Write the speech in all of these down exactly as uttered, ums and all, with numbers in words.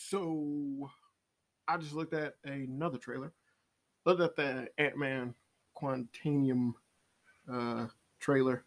So I just looked at another trailer. Looked at the Ant Man Quantium uh, trailer.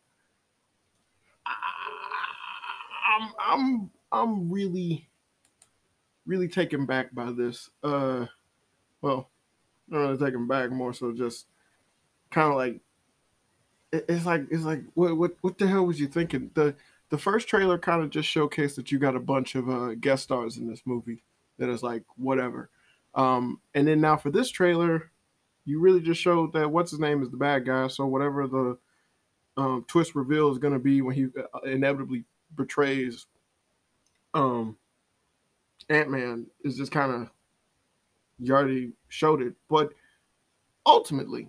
I, I'm I'm I'm really really taken back by this. Uh, well, not really taken back, more so just kind of like it, it's like it's like what what what the hell was you thinking? The the first trailer kind of just showcased that you got a bunch of uh, guest stars in this movie that is like whatever. Um, and then now for this trailer, you really just showed that what's his name is the bad guy. So whatever the um, twist reveal is going to be when he uh, inevitably betrays um, Ant Man is just kind of you already showed it. But ultimately,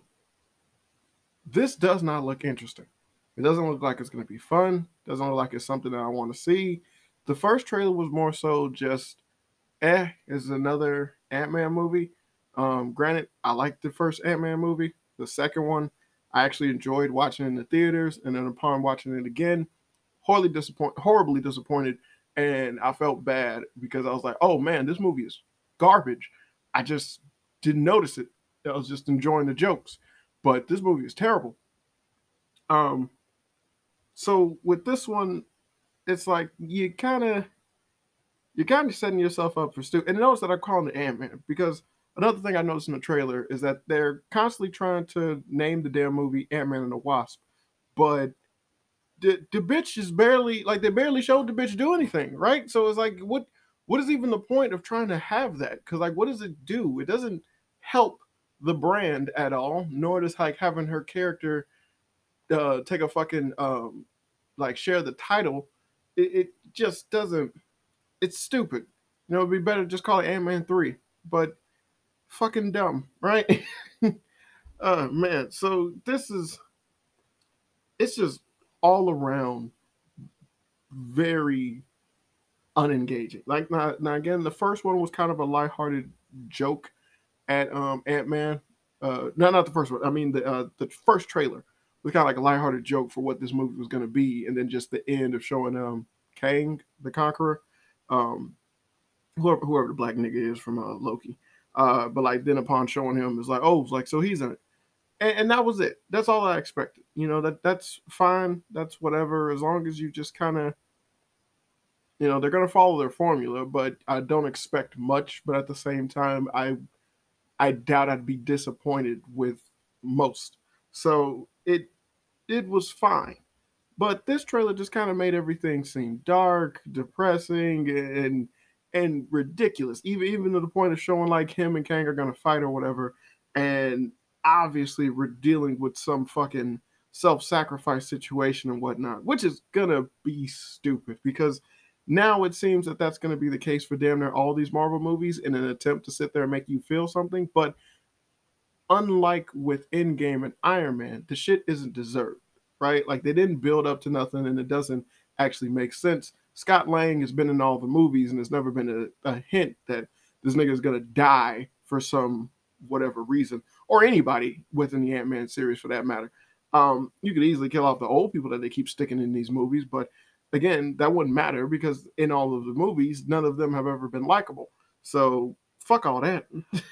this does not look interesting. It doesn't look like it's going to be fun. Doesn't look like it's something that I want to see. The first trailer was more so just, eh, it's another Ant Man movie. Um, granted, I liked the first Ant Man movie. The second one, I actually enjoyed watching in the theaters, and then upon watching it again, horribly disappointed, horribly disappointed, and I felt bad because I was like, "Oh man, this movie is garbage." I just didn't notice it. I was just enjoying the jokes, but this movie is terrible. Um, so with this one, it's like you kind of you're kind of setting yourself up for stupid. And notice that I call it Ant Man because another thing I noticed in the trailer is that they're constantly trying to name the damn movie Ant Man and the Wasp, but the the bitch is barely like they barely showed the bitch do anything, right? So it's like what what is even the point of trying to have that? Because like what does it do? It doesn't help the brand at all, nor does like having her character uh, take a fucking um like share the title. It, it just doesn't. It's stupid. You know, it'd be better to just call it Ant Man three. But fucking dumb, right? uh man, so this is it's just all around very unengaging. Like now, now again, the first one was kind of a lighthearted joke at um Ant Man. Uh, no, not the first one. I mean the uh, the first trailer was kind of like a lighthearted joke for what this movie was going to be, and then just the end of showing um Kang the Conqueror, um whoever whoever the black nigga is from uh, Loki. Uh, but like then upon showing him, it's like oh, it's like so he's in it, and, and that was it. That's all I expected. You know that that's fine. That's whatever as long as you just kind of you know they're gonna follow their formula, but I don't expect much. But at the same time, I I doubt I'd be disappointed with most. So it it was fine. But this trailer just kind of made everything seem dark, depressing, and and ridiculous. Even even to the point of showing like him and Kang are gonna fight or whatever. And obviously we're dealing with some fucking self-sacrifice situation and whatnot, which is gonna be stupid because now it seems that that's going to be the case for damn near all these Marvel movies in an attempt to sit there and make you feel something. But unlike with Endgame and Iron Man, the shit isn't deserved, right? Like they didn't build up to nothing and it doesn't actually make sense. Scott Lang has been in all the movies and there's never been a, a hint that this nigga is going to die for some whatever reason, or anybody within the Ant Man series for that matter. Um, you could easily kill off the old people that they keep sticking in these movies, but again, that wouldn't matter because in all of the movies, none of them have ever been likable. So fuck all that.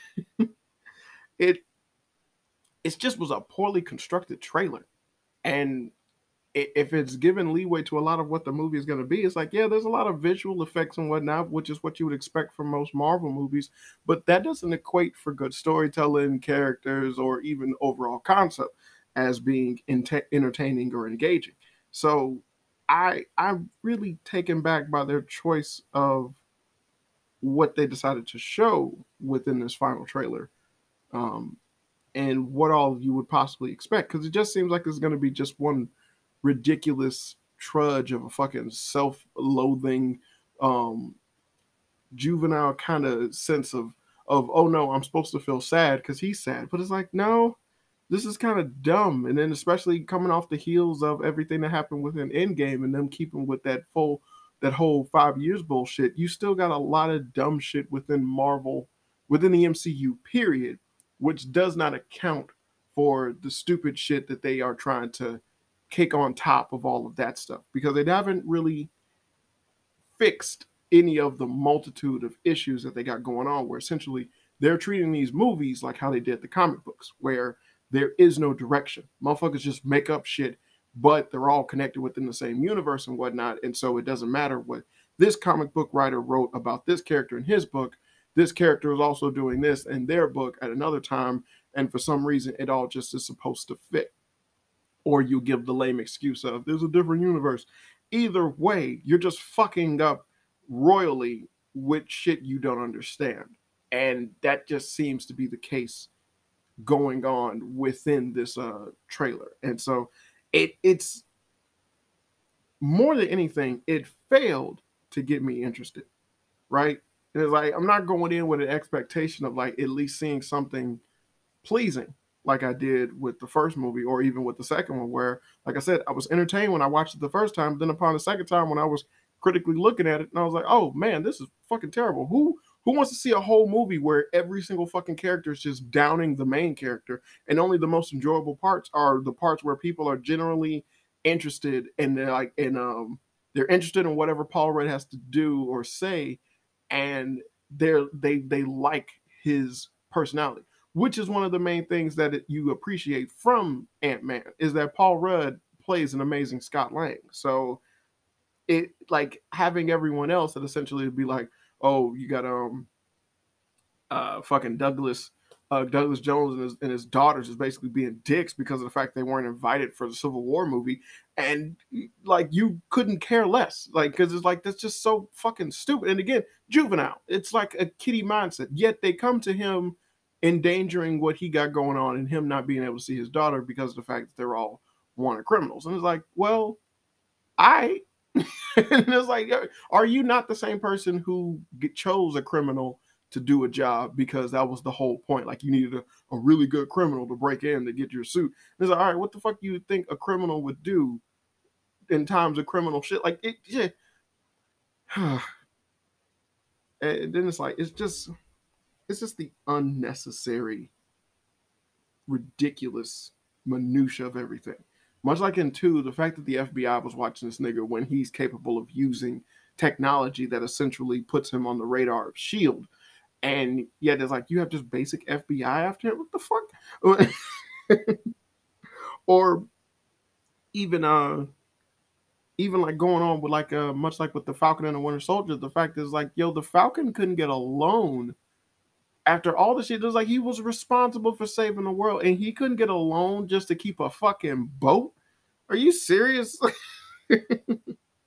it it just was a poorly constructed trailer, and if it's given leeway to a lot of what the movie is going to be, it's like yeah, there's a lot of visual effects and whatnot, which is what you would expect from most Marvel movies, but that doesn't equate for good storytelling, characters, or even overall concept as being ent- entertaining or engaging. So I I'm really taken back by their choice of what they decided to show within this final trailer, um, and what all you would possibly expect. Because it just seems like there's going to be just one ridiculous trudge of a fucking self-loathing, um, juvenile kind of sense of of oh no, I'm supposed to feel sad because he's sad, but it's like no, this is kind of dumb. And then especially coming off the heels of everything that happened within Endgame and them keeping with that full that whole five years bullshit, you still got a lot of dumb shit within Marvel, within the M C U period, which does not account for the stupid shit that they are trying to kick on top of all of that stuff because they haven't really fixed any of the multitude of issues that they got going on, where essentially they're treating these movies like how they did the comic books, where there is no direction. Motherfuckers just make up shit, but they're all connected within the same universe and whatnot. And so it doesn't matter what this comic book writer wrote about this character in his book. This character is also doing this in their book at another time. And for some reason, it all just is supposed to fit. Or you give the lame excuse of there's a different universe. Either way, you're just fucking up royally with shit you don't understand. And that just seems to be the case going on within this uh trailer. And so it it's more than anything, it failed to get me interested, right? And it's like I'm not going in with an expectation of like at least seeing something pleasing like I did with the first movie or even with the second one, where, like I said, I was entertained when I watched it the first time. Then upon the second time, when I was critically looking at it, and I was like, oh man, this is fucking terrible. Who who wants to see a whole movie where every single fucking character is just downing the main character, and only the most enjoyable parts are the parts where people are generally interested and they're like, and um, they're interested in whatever Paul Rudd has to do or say, and they're they they like his personality, which is one of the main things that it, you appreciate from Ant-Man, is that Paul Rudd plays an amazing Scott Lang. So it like having everyone else that essentially would be like, oh, you got um uh fucking Douglas uh Douglas Jones and his and his daughters is basically being dicks because of the fact they weren't invited for the Civil War movie, and like you couldn't care less, like, because it's like that's just so fucking stupid. And again, juvenile. It's like a kiddie mindset. Yet they come to him endangering what he got going on and him not being able to see his daughter because of the fact that they're all wanted criminals. And it's like, well, I and it's like, are you not the same person who chose a criminal to do a job because that was the whole point? Like you needed a, a really good criminal to break in to get your suit. And it's like, all right, what the fuck do you think a criminal would do in times of criminal shit? Like it, yeah. And then it's like, it's just, it's just the unnecessary, ridiculous minutia of everything. Much like in two, the fact that the F B I was watching this nigga when he's capable of using technology that essentially puts him on the radar of SHIELD, and yet it's like you have just basic F B I after it. What the fuck? Or even uh, even like going on with like uh, much like with the Falcon and the Winter Soldier, the fact is like, yo, the Falcon couldn't get a loan after all the shit. It was like he was responsible for saving the world, and he couldn't get a loan just to keep a fucking boat. Are you serious? It's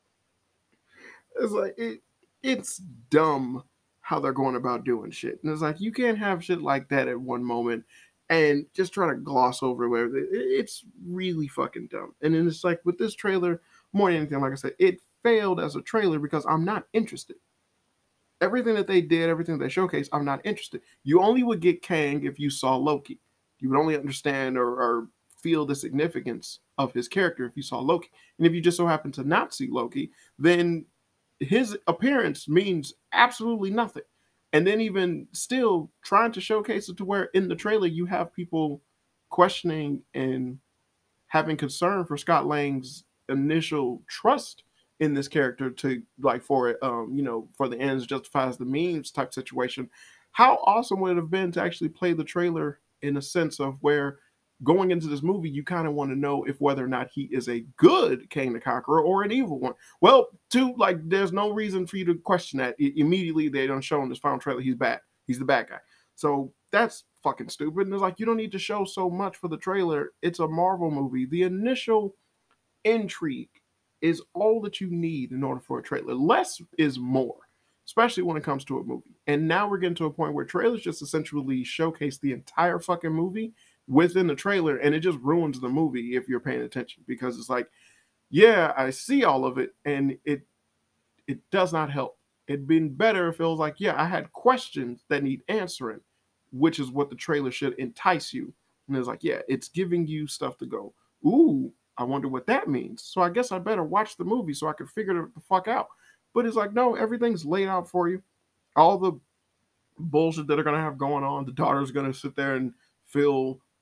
like it, it's dumb how they're going about doing shit, and it's like you can't have shit like that at one moment and just try to gloss over whatever. It, it's really fucking dumb. And then it's like with this trailer, more than anything, like I said, it failed as a trailer because I'm not interested. Everything that they did, everything they showcased, I'm not interested. You only would get Kang if you saw Loki. You would only understand or, or feel the significance of his character if you saw Loki. And if you just so happen to not see Loki, then his appearance means absolutely nothing. And then even still trying to showcase it to where in the trailer you have people questioning and having concern for Scott Lang's initial trust in this character to like for it, um, you know, for the ends justifies the means type situation. How awesome would it have been to actually play the trailer in a sense of where going into this movie, you kind of want to know if whether or not he is a good Kang the Conqueror or an evil one. Well, two, like there's no reason for you to question that. I- immediately they don't show in this final trailer he's bad. He's the bad guy. So that's fucking stupid. And it's like you don't need to show so much for the trailer. It's a Marvel movie. The initial intrigue is all that you need in order for a trailer. Less is more, especially when it comes to a movie. And now we're getting to a point where trailers just essentially showcase the entire fucking movie within the trailer, and it just ruins the movie if you're paying attention, because it's like, yeah, I see all of it, and it it does not help. It'd been better if it was like, yeah, I had questions that need answering, which is what the trailer should entice you. And it's like, yeah, it's giving you stuff to go, ooh, I wonder what that means. So I guess I better watch the movie so I can figure the fuck out. But it's like, no, everything's laid out for you. All the bullshit that are going to have going on, the daughter's going to sit there and feel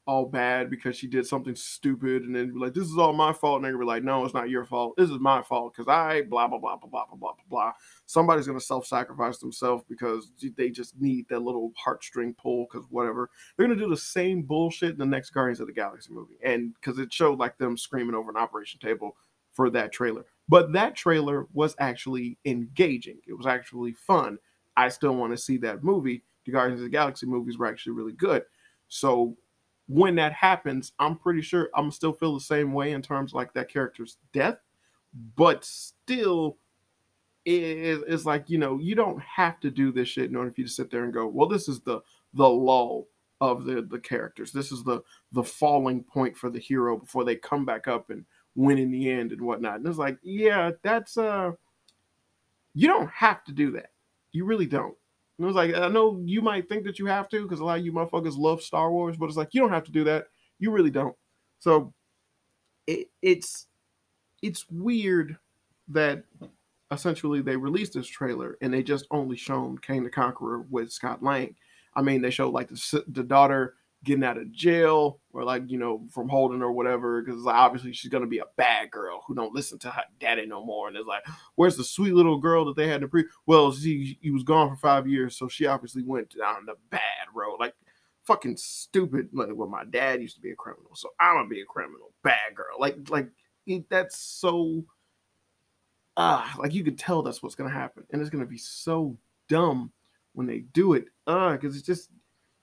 all bad because she did something stupid, and then be like, this is all my fault. And they're gonna be like, no, it's not your fault. This is my fault because I blah blah blah blah blah blah blah blah. Somebody's gonna self-sacrifice themselves because they just need that little heartstring pull because whatever. They're gonna do the same bullshit in the next Guardians of the Galaxy movie. And because it showed like them screaming over an operation table for that trailer. But that trailer was actually engaging. It was actually fun. I still want to see that movie. The Guardians of the Galaxy movies were actually really good. So when that happens, I'm pretty sure I'm still feel the same way in terms of like that character's death, but still it, it's like, you know, you don't have to do this shit in order for you to sit there and go, well, this is the the lull of the the characters. This is the the falling point for the hero before they come back up and win in the end and whatnot. And it's like, yeah, that's uh you don't have to do that. You really don't. And it was like, I know you might think that you have to because a lot of you motherfuckers love Star Wars, but it's like, you don't have to do that. You really don't. So it, it's it's weird that essentially they released this trailer and they just only shown Kang the Conqueror with Scott Lang. I mean, they showed like the, the daughter getting out of jail or like, you know, from holding or whatever, because like, obviously she's going to be a bad girl who don't listen to her daddy no more. And it's like, where's the sweet little girl that they had to pre? Well, she, he was gone for five years, so she obviously went down the bad road. Like, fucking stupid. Like, well, my dad used to be a criminal, so I'm going to be a criminal. Bad girl. Like, like it, that's so, ah, uh, like you could tell that's what's going to happen. And it's going to be so dumb when they do it. Uh, because it's just,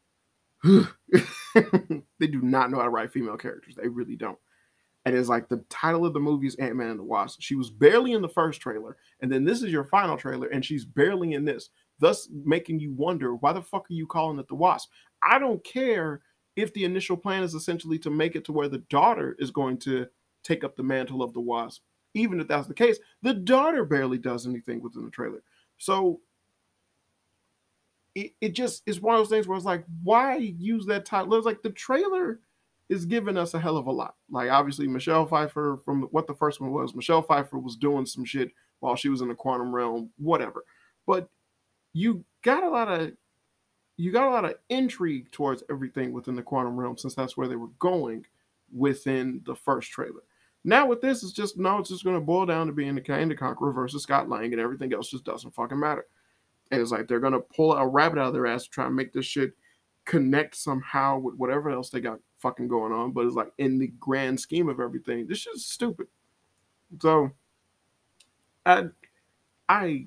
they do not know how to write female characters. They really don't. And it's like the title of the movie is Ant-Man and the Wasp. She was barely in the first trailer, and then this is your final trailer, and she's barely in this, thus making you wonder, why the fuck are you calling it the Wasp? I don't care if the initial plan is essentially to make it to where the daughter is going to take up the mantle of the Wasp. Even if that's the case, the daughter barely does anything within the trailer. So It, it just is one of those things where it's like, why use that title? It's like the trailer is giving us a hell of a lot. Like, obviously, Michelle Pfeiffer, from what the first one was, Michelle Pfeiffer was doing some shit while she was in the quantum realm, whatever. But you got a lot of you got a lot of intrigue towards everything within the quantum realm, since that's where they were going within the first trailer. Now with this, it's just no, it's just going to boil down to being the Kang the Conqueror versus Scott Lang, and everything else just doesn't fucking matter. And it's like they're gonna pull a rabbit out of their ass to try and make this shit connect somehow with whatever else they got fucking going on. But it's like, in the grand scheme of everything, this shit's stupid. So I I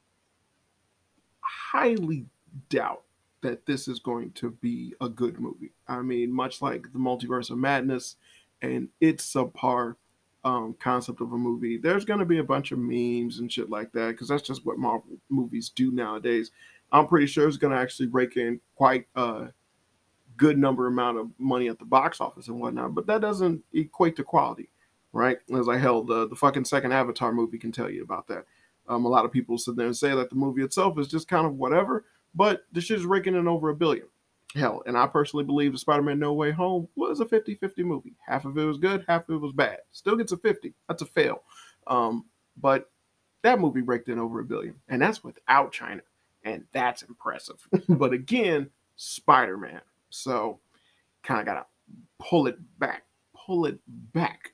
highly doubt that this is going to be a good movie. I mean, much like the Multiverse of Madness and its subpar um, concept of a movie, there's going to be a bunch of memes and shit like that, because that's just what Marvel movies do nowadays. I'm pretty sure it's going to actually rake in quite a good number amount of money at the box office and whatnot, but that doesn't equate to quality, right? As I held the, the fucking second Avatar movie can tell you about that. Um, a lot of people sit there and say that the movie itself is just kind of whatever, but the shit is raking in over a billion. Hell, and I personally believe the Spider-Man No Way Home was a fifty-fifty movie. Half of it was good, half of it was bad. Still gets a fifty. That's a fail. Um, but that movie raked in over a billion, and that's without China, and that's impressive. But again, Spider-Man. So kind of got to pull it back, pull it back.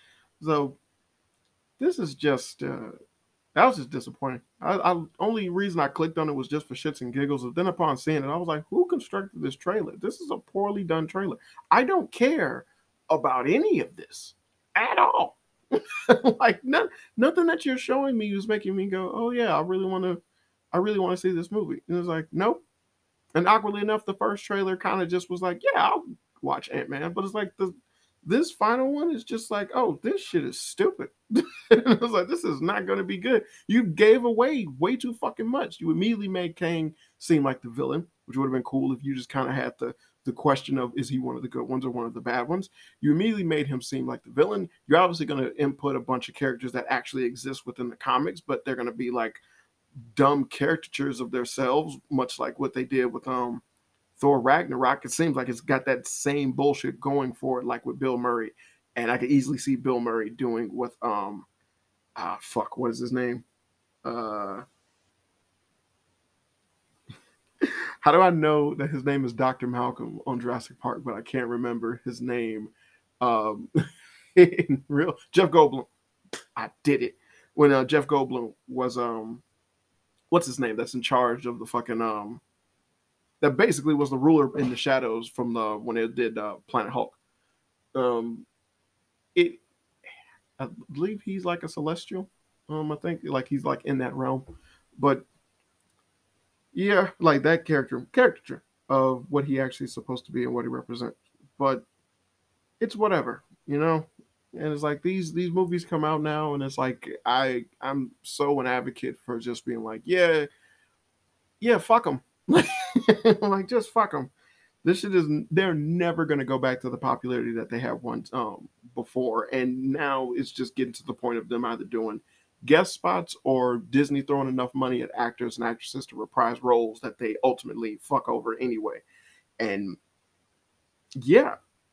So this is just, uh, that was just disappointing. I, I only reason I clicked on it was just for shits and giggles. And then upon seeing it, I was like, who constructed this trailer? This is a poorly done trailer. I don't care about any of this at all. Like none, nothing that you're showing me is making me go, oh yeah, I really want to, I really want to see this movie. And it's like, nope. And awkwardly enough, the first trailer kind of just was like, yeah, I'll watch Ant-Man. But it's like the this final one is just like, oh, this shit is stupid. And I was like, this is not going to be good. You gave away way too fucking much. You immediately made Kang seem like the villain, which would have been cool if you just kind of had the the question of, is he one of the good ones or one of the bad ones? You immediately made him seem like the villain. You're obviously going to input a bunch of characters that actually exist within the comics, but they're going to be like dumb caricatures of themselves, much like what they did with um Thor Ragnarok. It seems like it's got that same bullshit going for it, like with Bill Murray. And I could easily see Bill Murray doing with um ah fuck, what is his name? Uh How do I know that his name is Doctor Malcolm on Jurassic Park, but I can't remember his name? Um, in real Jeff Goldblum. I did it when uh, Jeff Goldblum was um, what's his name? That's in charge of the fucking um, that basically was the ruler in the shadows from the when it did uh, Planet Hulk. Um, it, I believe he's like a celestial. Um, I think like he's like in that realm, but yeah, like that character caricature of what he actually is supposed to be and what he represents. But it's whatever, you know. And it's like these these movies come out now, and it's like I I'm so an advocate for just being like, yeah, yeah, fuck them, like just fuck them. This shit is they're never gonna go back to the popularity that they had once um before, and now it's just getting to the point of them either doing guest spots or Disney throwing enough money at actors and actresses to reprise roles that they ultimately fuck over anyway. And yeah,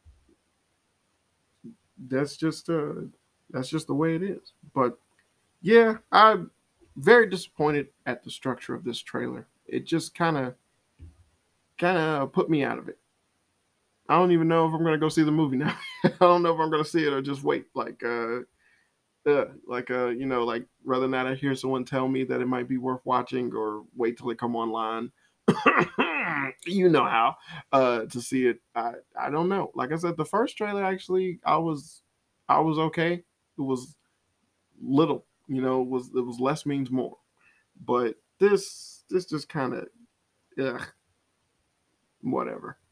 that's just uh that's just the way it is. But yeah, I'm very disappointed at the structure of this trailer. It just kind of kind of put me out of it. I don't even know if I'm gonna go see the movie now. I don't know if I'm gonna see it or just wait. Like uh, uh like uh, you know, like rather not I hear someone tell me that it might be worth watching or wait till it come online. You know how uh to see it. I I don't know. Like I said, the first trailer actually I was I was okay. It was little, you know, it was it was less means more. But this this just kind of ugh, whatever.